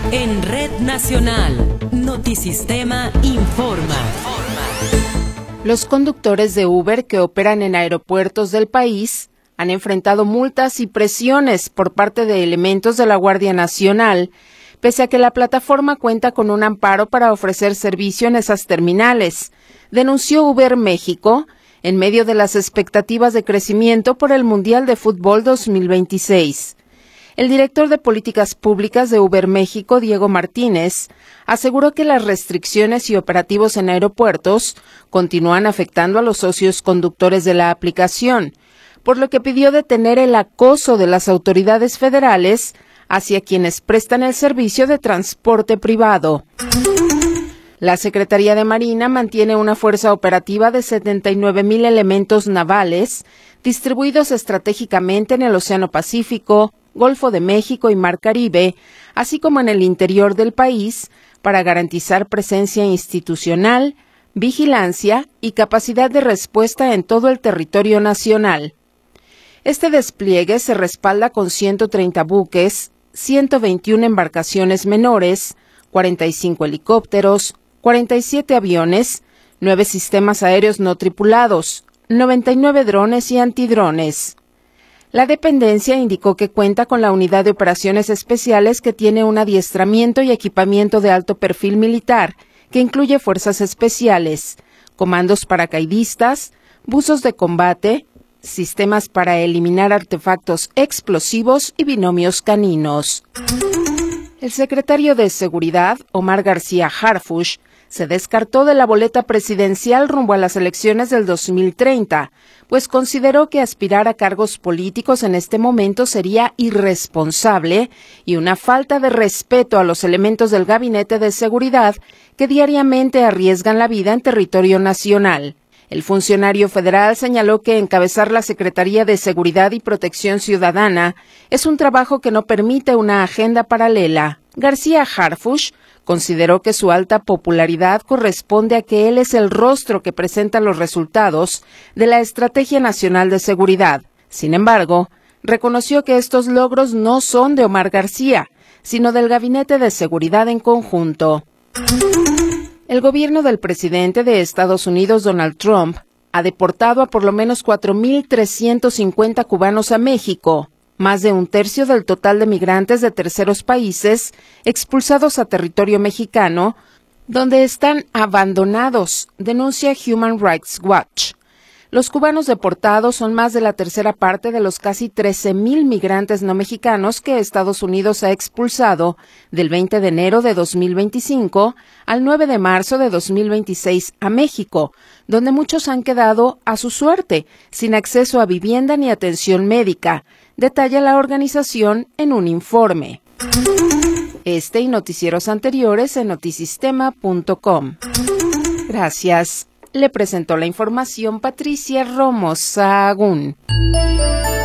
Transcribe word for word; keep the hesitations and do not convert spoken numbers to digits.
En Red Nacional, Notisistema informa. Los conductores de Uber que operan en aeropuertos del país han enfrentado multas y presiones por parte de elementos de la Guardia Nacional, pese a que la plataforma cuenta con un amparo para ofrecer servicio en esas terminales, denunció Uber México en medio de las expectativas de crecimiento por el Mundial de Fútbol dos mil veintiséis. El director de Políticas Públicas de Uber México, Diego Martínez, aseguró que las restricciones y operativos en aeropuertos continúan afectando a los socios conductores de la aplicación, por lo que pidió detener el acoso de las autoridades federales hacia quienes prestan el servicio de transporte privado. La Secretaría de Marina mantiene una fuerza operativa de setenta y nueve mil elementos navales distribuidos estratégicamente en el Océano Pacífico, Golfo de México y Mar Caribe, así como en el interior del país, para garantizar presencia institucional, vigilancia y capacidad de respuesta en todo el territorio nacional. Este despliegue se respalda con ciento treinta buques, ciento veintiuna embarcaciones menores, cuarenta y cinco helicópteros, cuarenta y siete aviones, nueve sistemas aéreos no tripulados, noventa y nueve drones y antidrones. La dependencia indicó que cuenta con la Unidad de Operaciones Especiales, que tiene un adiestramiento y equipamiento de alto perfil militar, que incluye fuerzas especiales, comandos paracaidistas, buzos de combate, sistemas para eliminar artefactos explosivos y binomios caninos. El secretario de Seguridad, Omar García Harfuch, se descartó de la boleta presidencial rumbo a las elecciones del dos mil treinta, pues consideró que aspirar a cargos políticos en este momento sería irresponsable y una falta de respeto a los elementos del Gabinete de Seguridad que diariamente arriesgan la vida en territorio nacional. El funcionario federal señaló que encabezar la Secretaría de Seguridad y Protección Ciudadana es un trabajo que no permite una agenda paralela. García Harfuch consideró que su alta popularidad corresponde a que él es el rostro que presenta los resultados de la Estrategia Nacional de Seguridad. Sin embargo, reconoció que estos logros no son de Omar García, sino del Gabinete de Seguridad en conjunto. El gobierno del presidente de Estados Unidos, Donald Trump, ha deportado a por lo menos cuatro mil trescientos cincuenta cubanos a México, más de un tercio del total de migrantes de terceros países expulsados a territorio mexicano, donde están abandonados, denuncia Human Rights Watch. Los cubanos deportados son más de la tercera parte de los casi trece mil migrantes no mexicanos que Estados Unidos ha expulsado del veinte de enero de dos mil veinticinco al nueve de marzo de dos mil veintiséis a México, donde muchos han quedado a su suerte, sin acceso a vivienda ni atención médica, detalla la organización en un informe. Este y noticieros anteriores en notisistema punto com. Gracias. Le presentó la información Patricia Romo Sahagún.